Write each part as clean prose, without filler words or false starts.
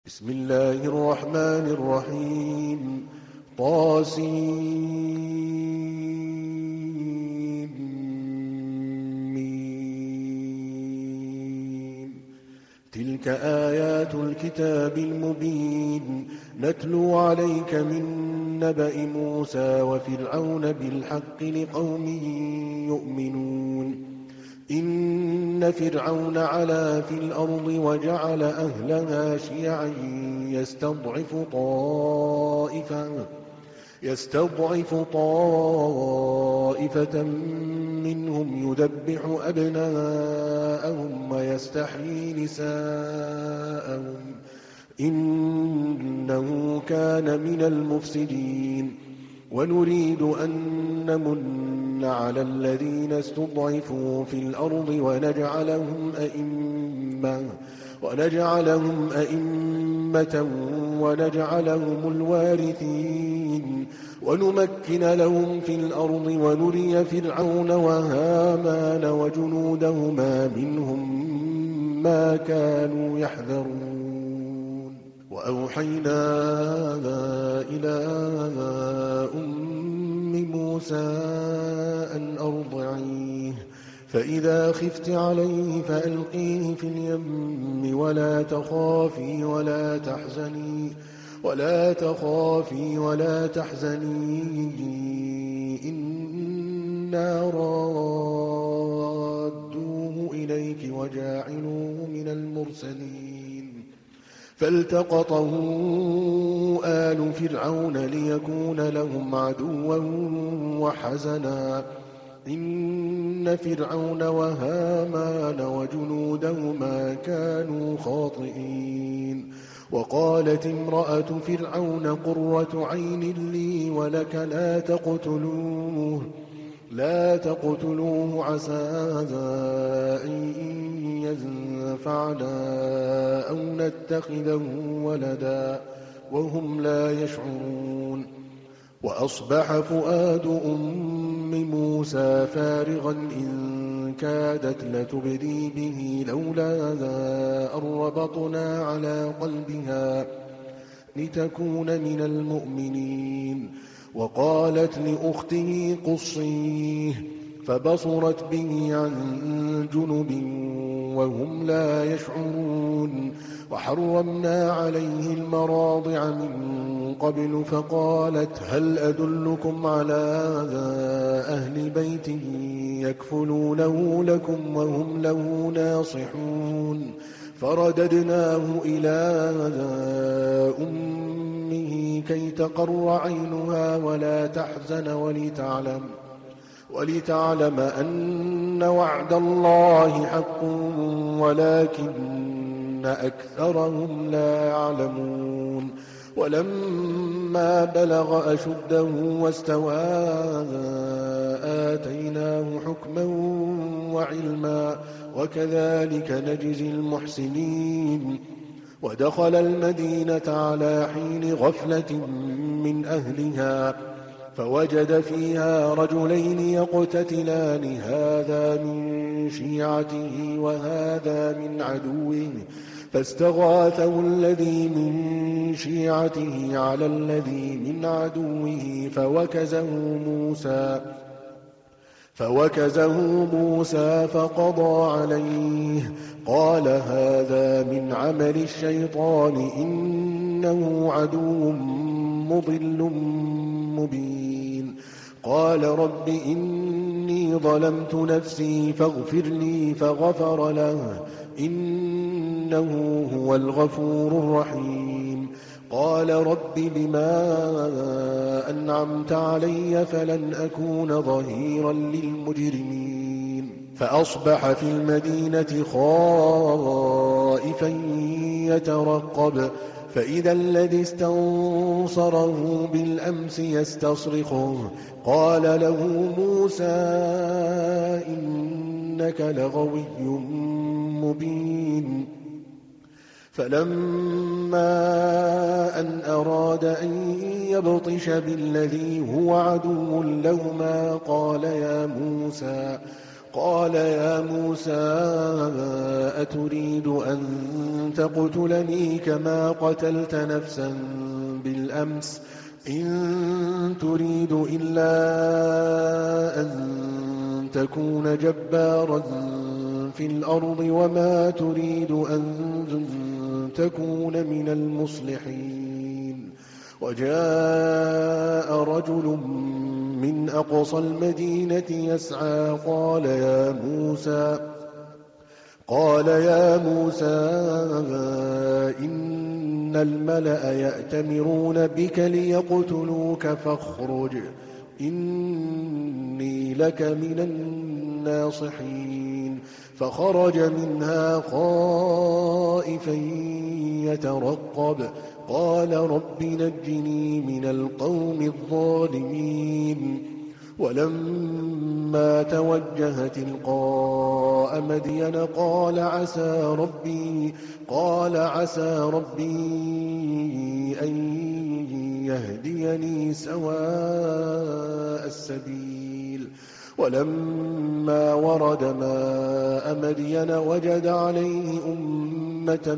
بسم الله الرحمن الرحيم طاسمين تلك آيات الكتاب المبين نتلو عليك من نبأ موسى وفرعون بالحق لقوم يؤمنون إن فرعون علا في الأرض وجعل أهلها شيعا يستضعف طائفة منهم يذبح أبناءهم ويستحيي نساءهم إنه كان من المفسدين ونريد أن نمن على الذين استضعفوا في الأرض ونجعلهم أئمة ونجعلهم الوارثين ونمكن لهم في الأرض ونري فرعون وهامان وجنودهما منهم ما كانوا يحذرون وأوحينا إلى موسى أن أرضعيه فإذا خفت عليه فألقيه في اليم ولا تخافي ولا تحزني إنا رادوه إليك وجاعلوه من المرسلين فالتقطه آل فرعون ليكون لهم عدوا وحزنا إن فرعون وهامان وجنودهما كانوا خاطئين وقالت امرأة فرعون قرة عين لي ولك لا تقتلوه عسى أن ينفعنا أو نتخذه ولدا وهم لا يشعرون وأصبح فؤاد أم موسى فارغا إن كادت لتبدي به لولا أن ربطنا على قلبها لتكون من المؤمنين وقالت لأخته قصيه فبصرت به عن جنب وهم لا يشعرون وحرمنا عليه المراضع من قبل فقالت هل أدلكم على أهل بيت يكفلونه لكم وهم له ناصحون فرددناه إلى أمه كي تقر عينها ولا تحزن ولتعلم أن وعد الله حق ولكن أكثرهم لا يعلمون ولما بلغ أشده واستوى آتيناه حكما وعلما وكذلك نجزي المحسنين ودخل المدينة على حين غفلة من أهلها فوجد فيها رجلين يقتتلان هذا من شيعته وهذا من عدوه فاستغاثه الذي من شيعته على الذي من عدوه فوكزه موسى فقضى عليه قال هذا من عمل الشيطان إنه عدو مضل مبين قال رب إني ظلمت نفسي فاغفر لي فغفر له إنه هو الغفور الرحيم قال رب بما أنعمت علي فلن أكون ظهيرا للمجرمين فأصبح في المدينة خائفا يترقب فإذا الذي استنصره بالأمس يستصرخه قال له موسى إنك لغوي مبين فلما أن أراد أن يبطش بالذي هو عدو لهما قال يا موسى قال يا موسى أتريد أن تقتلني كما قتلت نفسا بالأمس إن تريد إلا أن تكون جبارا في الأرض وما تريد أن تكون من المصلحين. وجاء رجل من أقصى المدينة يسعى قال يا موسى إن الملأ يأتمرون بك ليقتلوك فاخرج إني لك من الناصحين. فخرج منها خائفا يترقب قال رب نجني من القوم الظالمين. ولما توجه تلقاء مدين قال عسى ربي أن يهديني سواء السبيل. ولما ورد ماء مدين وجد عليه أمة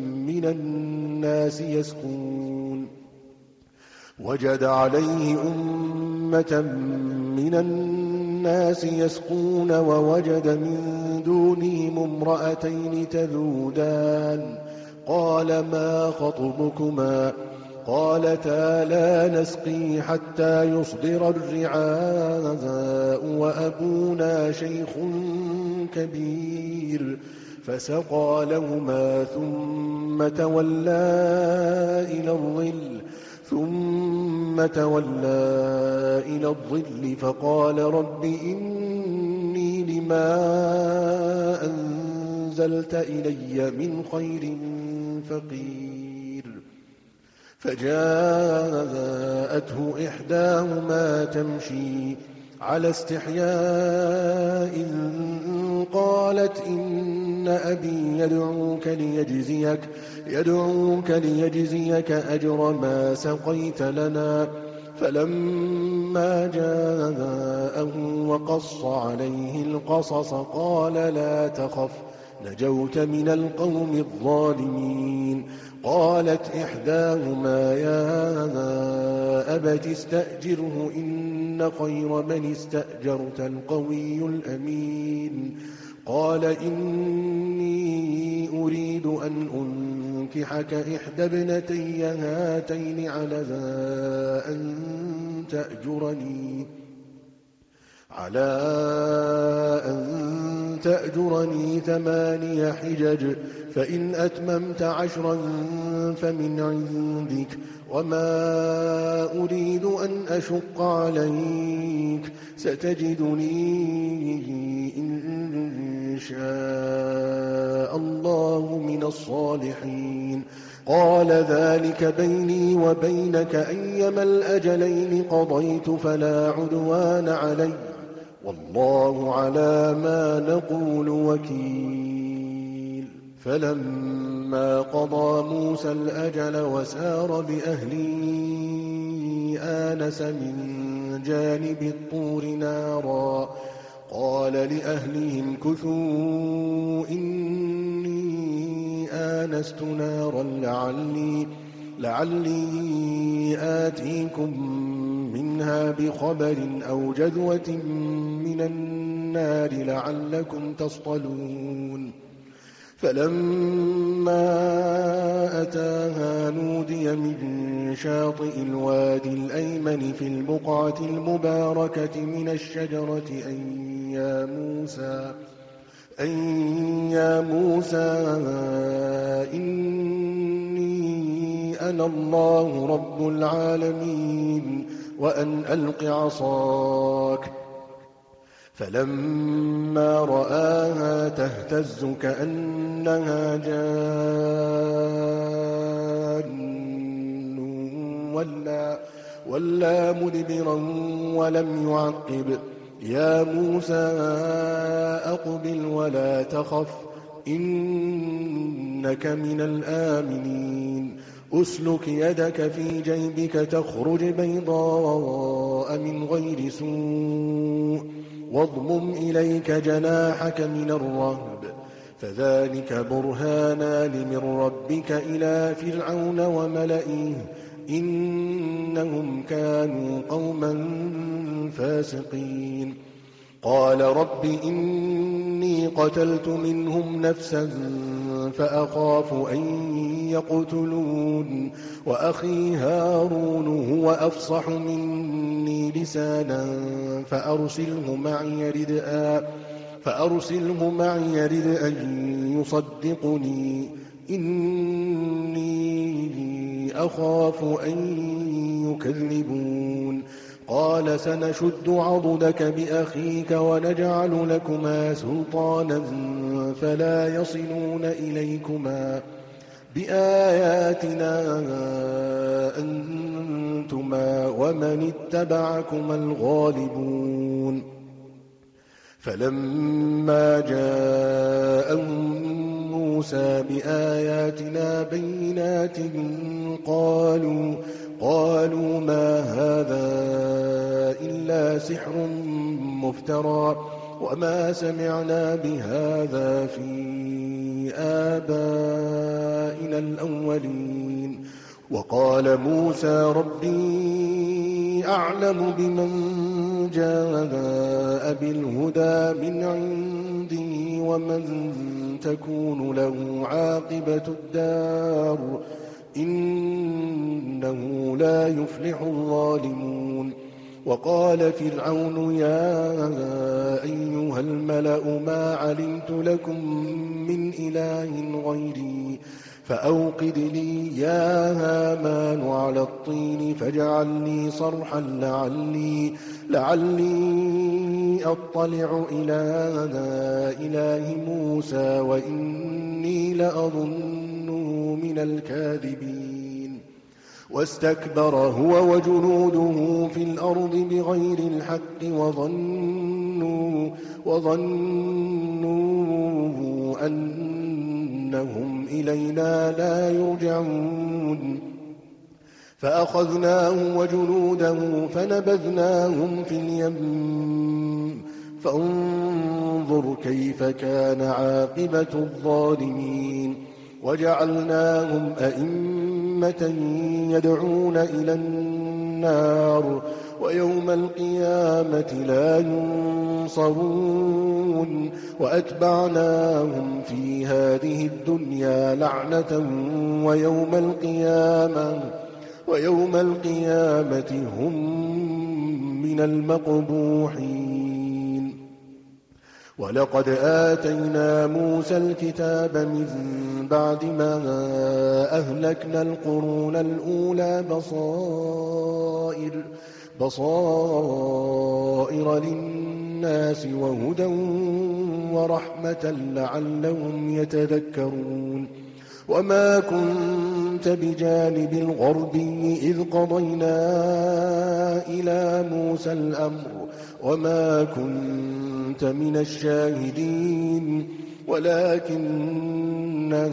من الناس يسقون ووجد من دونهم امرأتين تذودان قال ما خطبكما قالتا لا نسقي حتى يصدر الرعاء وأبونا شيخ كبير. فسقى لهما ثم تولى إلى الظل فقال رب إني لما أنزلت إلي من خير فقير. فجاءته إحداهما تمشي على استحياء قالت إن أبي يدعوك ليجزيك أجر ما سقيت لنا. فلما جاءه وقص عليه القصص قال لا تخف نجوت من القوم الظالمين. قالت إحداهما يا أبت استأجره إن خير من استأجرت القوي الأمين. قال إني أريد أن أنكحك إحدى ابنتي هاتين على أن تأجرني 8 حجج فإن أتممت 10 فمن عندك وما أريد أن أشق عليك ستجدني إن شاء الله من الصالحين. قال ذلك بيني وبينك أيما الأجلين قضيت فلا عدوان علي والله على ما نقول وكيل. فلما قضى موسى الأجل وسار بأهله آنس من جانب الطور نارا قال لأهلهم كثوا إني آنست نارا لعلي آتيكم منها بخبر أو جذوة من النار لعلكم تصطلون. فلما أتاها نودي من شاطئ الوادي الأيمن في البقعة المباركة من الشجرة أن يا موسى إني أنا الله رب العالمين وأن ألق عصاك. فلما رآها تهتز كأنها جان ولا مدبرا ولم يعقب. يا موسى أقبل ولا تخف إنك من الآمنين. أسلك يدك في جيبك تخرج بيضاء من غير سوء واضمم إليك جناحك من الرهب فذلك برهانان من ربك إلى فرعون وملئه إنهم كانوا قوما فاسقين قال رب إني قتلت منهم نفسا فأخاف أن يقتلون وأخي هارون هو أفصح مني لسانا فأرسله معي يرد أن يصدقني إني أخاف أن يكذبون قال سنشد عضدك بأخيك ونجعل لكما سلطانا فلا يصلون إليكما بآياتنا أنتما ومن اتبعكما الغالبون فلما جاءهم موسى بآياتنا بينات قالوا ما هذا إلا سحر مفترى وما سمعنا بهذا في آبائنا الأولين وقال موسى ربي أعلم بمن جاء بالهدى من عندي ومن تكون له عاقبة الدار إنه لا يفلح الظالمون وقال فرعون يا أيها الملأ ما علمت لكم من إله غيري فأوقد لي يا هامان على الطين فاجعل لي صرحا لعلي أطلع إلى إله موسى وإني لأظنه من الكاذبين واستكبر هو وجنوده في الأرض بغير الحق وظنوا أنهم إلينا لا يرجعون فأخذناه وجنوده فنبذناهم في اليم فانظر كيف كان عاقبة الظالمين وجعلناهم أئمة يدعون إلى النار ويوم القيامة لا ينصرون وأتبعناهم في هذه الدنيا لعنة ويوم القيامة هم من المقبوحين ولقد آتينا موسى الكتاب من بعد ما أهلكنا القرون الأولى بصائر للناس وهدى ورحمة لعلهم يتذكرون وما كنت بجانب الغربي إذ قضينا إلى موسى الأمر وما كنت من الشاهدين ولكننا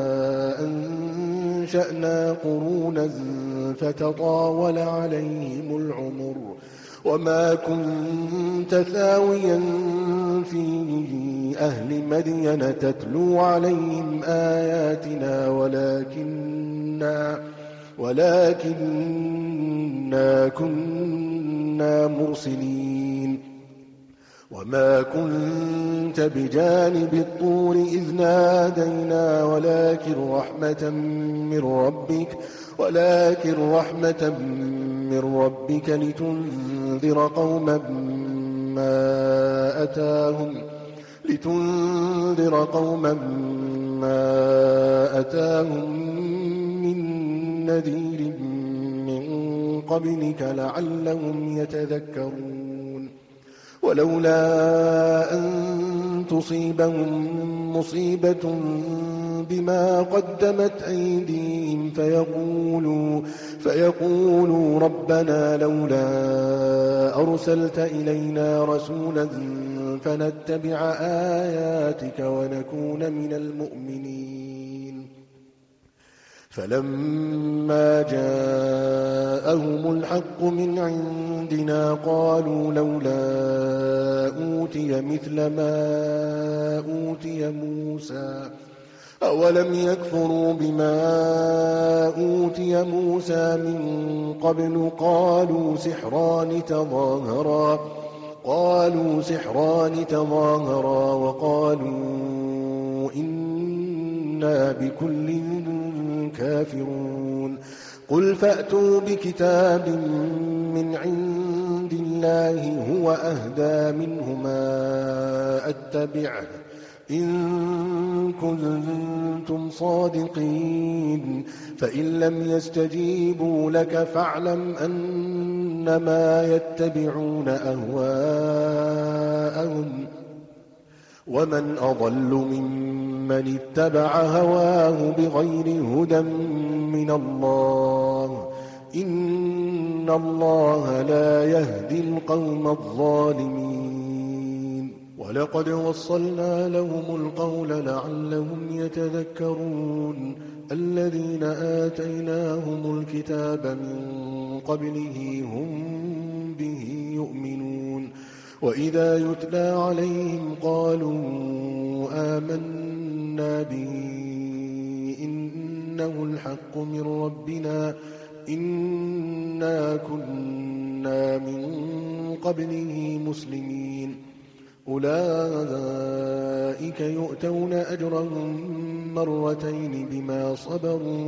أنشأنا قرونا فتطاول عليهم العمر وما كنت ثاويا في أهل مدين تتلو عليهم آياتنا ولكننا كنا مرسلين وما كنت بجانب الطور إذ نادينا ولكن رحمة من ربك لتنذر قوما ما أتاهم من نذير من قبلك لعلهم يتذكرون ولولا أن تصيبهم مصيبة بما قدمت أيديهم فيقولوا ربنا لولا أرسلت إلينا رسولا فنتبع آياتك ونكون من المؤمنين فلما جاءهم جاءهم الحق من عندنا قالوا لولا أوتي مثل ما أوتي موسى أولم يكفروا بما أوتي موسى من قبل قالوا سحران تظاهرا وقالوا إنا بكل كافرون قل فأتوا بكتاب من عند الله هو أهدى منهما أتبعه إن كنتم صادقين فإن لم يستجيبوا لك فاعلم أنما يتبعون أهواءهم ومن أضل ممن اتبع هواه بغير هدى من الله إن الله لا يهدي القوم الظالمين ولقد وصلنا لهم القول لعلهم يتذكرون الذين آتيناهم الكتاب من قبله هم به يؤمنون وإذا يتلى عليهم قالوا آمنا به إنه الحق من ربنا إنا كنا من قبله مسلمين أولئك يؤتون أجرهم مرتين بما صبروا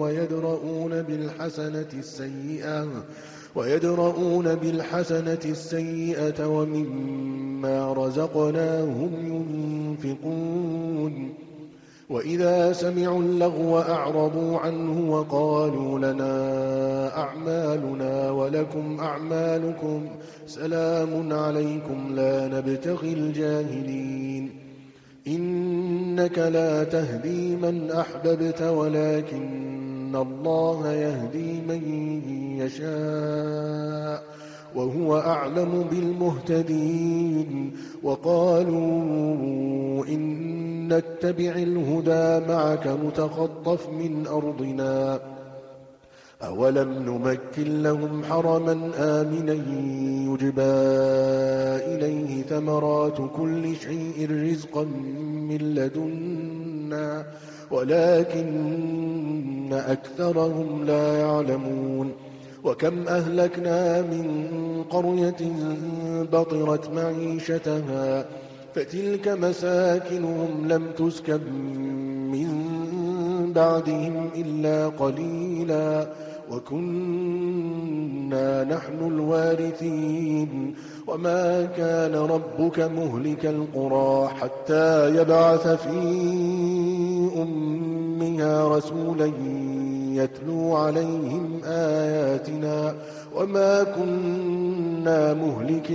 ويدرؤون بالحسنة السيئة ومما رزقناهم ينفقون وإذا سمعوا اللغو أعرضوا عنه وقالوا لنا أعمالنا ولكم أعمالكم سلام عليكم لا نبتغي الجاهلين إنك لا تهدي من أحببت ولكن الله يهدي من يشاء وهو أعلم بالمهتدين وقالوا إن نتبع الهدى معك نتخطف من أرضنا أولم نمكن لهم حرما آمنا يجبى إليه ثمرات كل شيء رزقا من لدنا ولكن أكثرهم لا يعلمون وكم أهلكنا من قرية بطرت معيشتها فتلك مساكنهم لم تسكن من بعدهم إلا قليلا وكنا نحن الوارثين وما كان ربك مهلك القرى حتى يبعث في أمها رسولا يتلو عليهم آياتنا وما كنا مهلك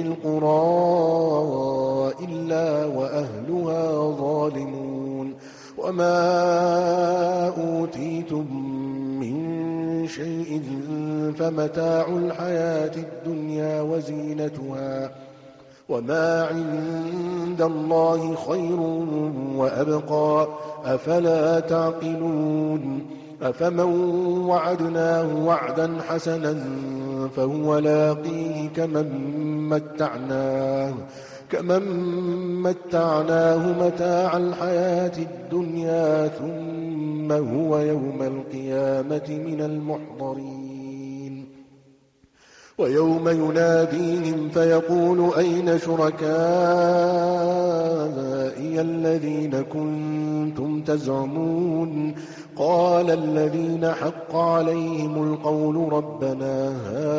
القرى إلا وأهلها ظالمون وما أوتيتم من شيء فمتاع الحياة الدنيا وزينتها وما عند الله خير وأبقى أفلا تعقلون أفمن وعدناه وعدا حسنا فهو لاقيه كمن متعناه متاع الحياة الدنيا ثم هو يوم القيامة من المحضرين ويوم يناديهم فيقول أين شركائي الذين كنتم تزعمون قال الذين حق عليهم القول ربنا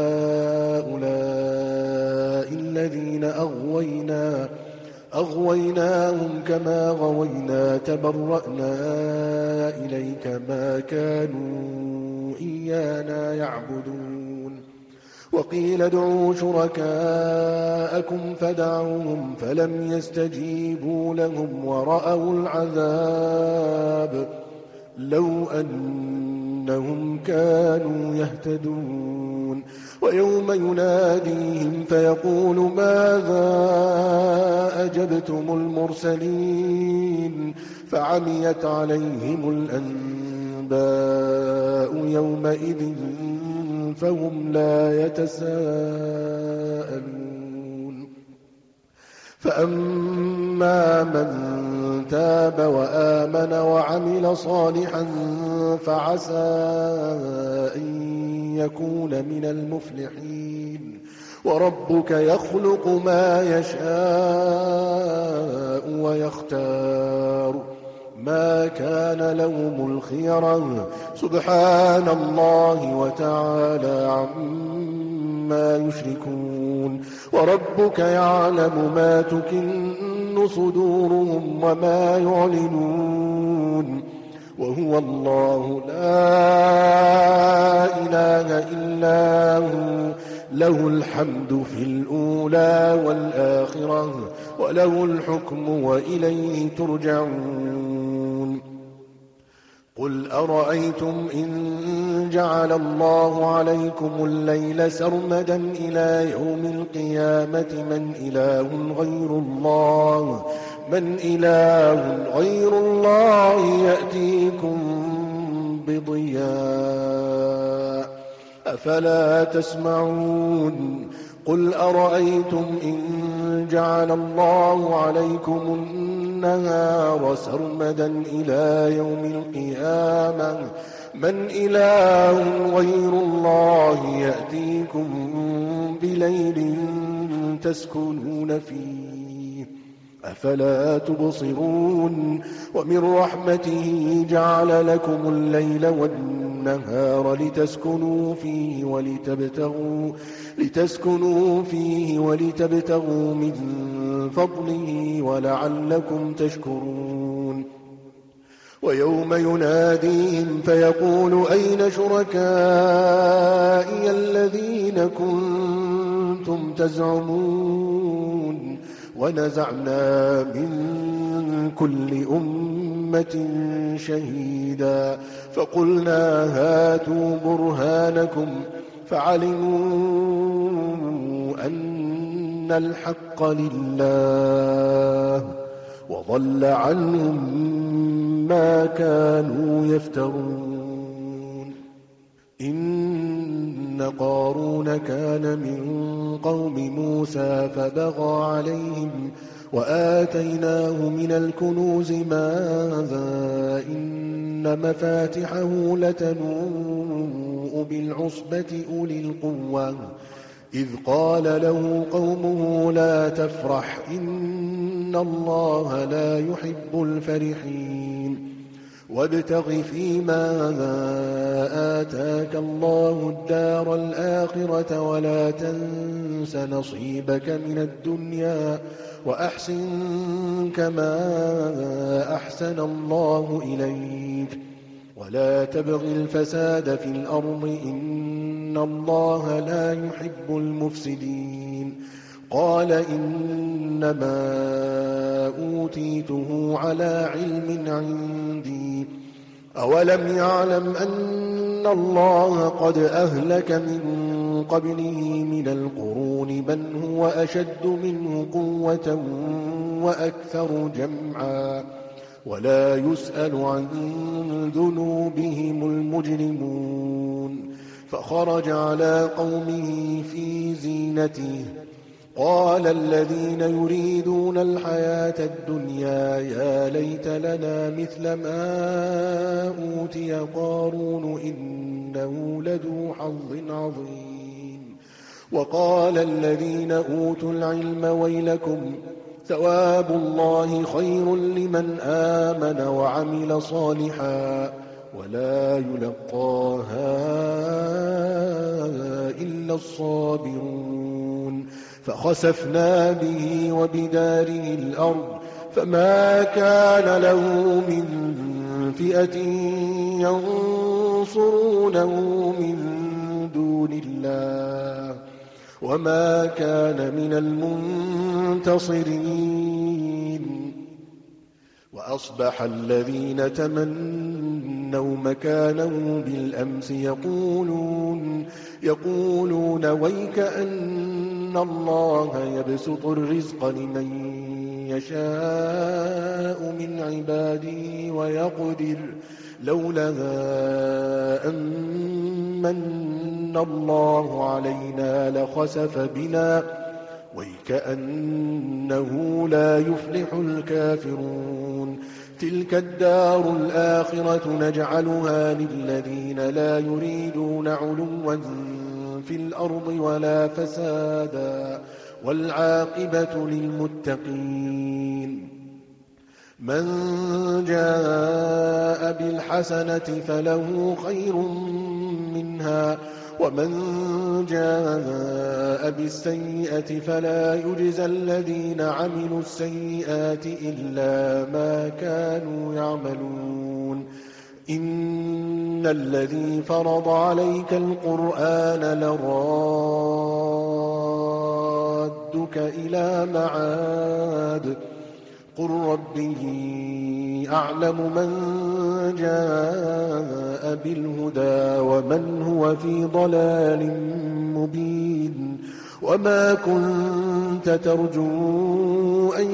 هؤلاء الذين أغويناهم كما غوينا تبرأنا إليك ما كانوا إيانا يعبدون وقيل ادعوا شركاءكم فدعوهم فلم يستجيبوا لهم ورأوا العذاب لو أنهم كانوا يهتدون ويوم يناديهم فيقول ماذا أجبتم المرسلين فعميت عليهم الأنباء يومئذ فهم لا يتساءلون فأما من تاب وآمن وعمل صالحا فعسى أن يكون من المفلحين وربك يخلق ما يشاء ويختار ما كان لهم الخيرة سبحان الله وتعالى عما يشركون وربك يعلم ما تكن صدورهم وما يعلنون وهو الله لا إله إلا هو له الحمد في الأولى والآخرة وله الحكم وإليه ترجعون قل أرأيتم إن جعل الله عليكم الليل سرمدا إلى يوم القيامة من إله غير الله يأتيكم بضياء أفلا تسمعون قل أرأيتم إن جعل الله عليكم النهار سرمدا إلى يوم القيامة من إله غير الله يأتيكم بليل تسكنون فيه أفلا تبصرون ومن رحمته جعل لكم الليل والنهار لتسكنوا فيه ولتبتغوا من فضله ولعلكم تشكرون ويوم يناديهم فيقول أين شركائي الذين كنتم تزعمون ونزعنا من كل أمة شهيدا فقلنا هاتوا برهانكم فعلموا أن الحق لله وضل عنهم ما كانوا يفترون إن قارون كان من قوم موسى فبغى عليهم وآتيناه من الكنوز ماذا إن مفاتحه لتنوء بالعصبة أولي القوة إذ قال له قومه لا تفرح إن الله لا يحب الفرحين وابتغ فيما آتاك الله الدار الآخرة ولا تنس نصيبك من الدنيا وأحسن كما أحسن الله إليك ولا تبغ الفساد في الأرض إن الله لا يحب المفسدين قال إنما أوتيته على علم عندي أولم يعلم أن الله قد أهلك من قبله من القرون من هو أشد منه قوة وأكثر جمعا ولا يسأل عن ذنوبهم المجرمون فخرج على قومه في زينته قال الذين يريدون الحياة الدنيا يا ليت لنا مثل ما أوتي قارون إنه لذو حظ عظيم وقال الذين أوتوا العلم ويلكم ثواب الله خير لمن آمن وعمل صالحا ولا يلقاها إلا الصابرون فخسفنا به وبداره الأرض فما كان له من فئة ينصرونه من دون الله وما كان من المنتصرين وأصبح الذين تمنوا مكانه بالأمس يقولون ويك أن الله يبسط الرزق لمن يشاء من عباده ويقدر لولا أن من من الله علينا لخسف بنا وكأنه لا يفلح الكافرون تلك الدار الآخرة نجعلها للذين لا يريدون علوا في الأرض ولا فسادا والعاقبة للمتقين من جاء بالحسنة فله خير منها ومن جاء بالسيئة فلا يجزى الذين عملوا السيئات إلا ما كانوا يعملون إن الذي فرض عليك القرآن لرادك إلى معاد قل ربه أعلم من جاء بالهدى ومن هو في ضلال مبين وما كنت ترجو أن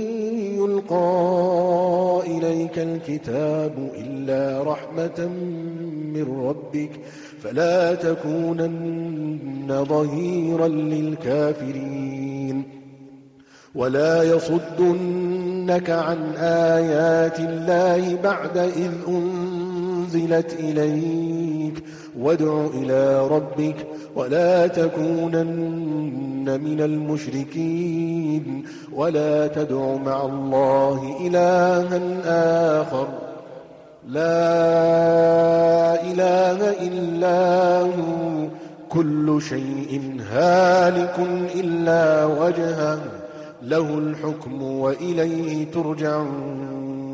يلقى إليك الكتاب إلا رحمة من ربك فلا تكونن ظهيرا للكافرين ولا يصدنك عن آيات الله بعد إذ أنزلت إليك وادع إلى ربك ولا تكونن من المشركين ولا تدع مع الله إلها آخر لا إله إلا هو كل شيء هالك إلا وجهه له الحكم وإليه ترجعون